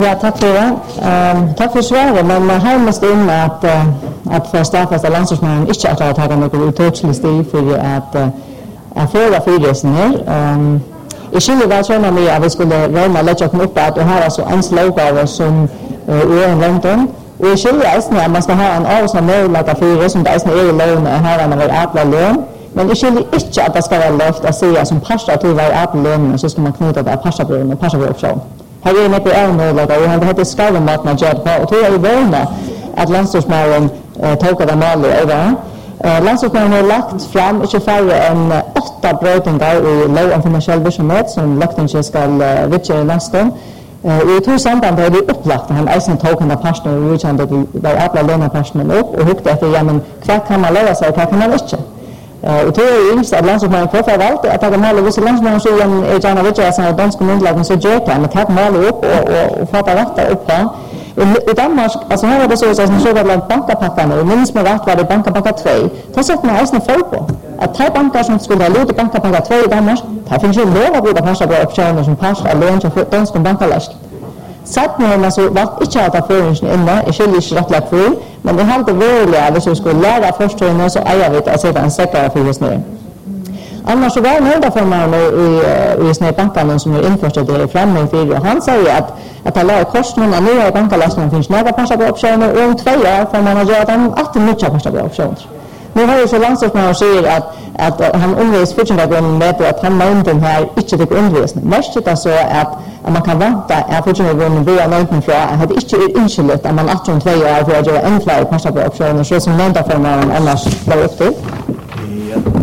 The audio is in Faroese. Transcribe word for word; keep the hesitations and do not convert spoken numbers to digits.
Ja, tack för det. Um, tack för svaret, men här måste in att uh, att få staffas av landslagsmannen inte att ha tagit något uttrycksligt steg för att uh, att föra fyrresan här. Um, jag skulle väl känna mig att vi skulle röna lägga upp upp att det här är så en slogan som uh, är en långtom. Och jag skulle ägna att man ska ha en avsnitt möjlighet för som det är i lån här när vi äpplar lön. Men jag skulle inte att det ska vara löft att säga som passar till varje äpplar lön så ska man knyta det passabrön och passabröoption. Här är det mycket ärmöjligheter och det heter skalvmaten att göra på. Och då är det vana att landslagsmannen eh, tolkar det målet över. Eh, landslagsmannen har lagt fram inte färre än åtta brötningar i lov om finansiell verksamhet som lökningen ska uh, vittja i nästan. Uh, och i två samband är det upplagt att han eisen tolkande personer och utkände att det var alla lönepersoner upp och hukte efter ja, men vad kan man lära sig och vad kan man inte? Uh, och då är det inte att landslagsmannen kvarför valgt att ta mål och vissa landslagsmannen så är gärna vittja som danska myndigheter så gör det, men ta mål upp och, och, och fatta rätta upp på. I Danmark, alltså här var det så att man såg att bankapackarna, och minst med rätt var det bankapacka två. Då sätter man eisen folk på. Att ta bankar som skulle ha lite bankapacka två i Danmark, där finns ju lov att bruka passa på optioner som passar lån till danska bankaläst. Satt nu har man så valt inte att ha föringen inne, jag skulle inte rätt lätt för, men det är helt överliga, hvis vi skulle lära först så äger vi att sätta en säkrare för ner. Annars så var det några firmor i, i snö bankarna som är införst det framme för och han säger att att alla är kostnaderna nya i bankaläsningen finns några passa på optioner och om två år får man göra dem att mycket passa på optioner. Nu har ju så landslagsmannen säger att att han undervis fortsätter med att han nämnde här inte det undervisning. Mest är det så att, att man kan vänta att fortsätter via någonting för att det inte är inskyldigt att man att om två år för att göra en fler passa på optioner så som nämnda firmor annars var upp till.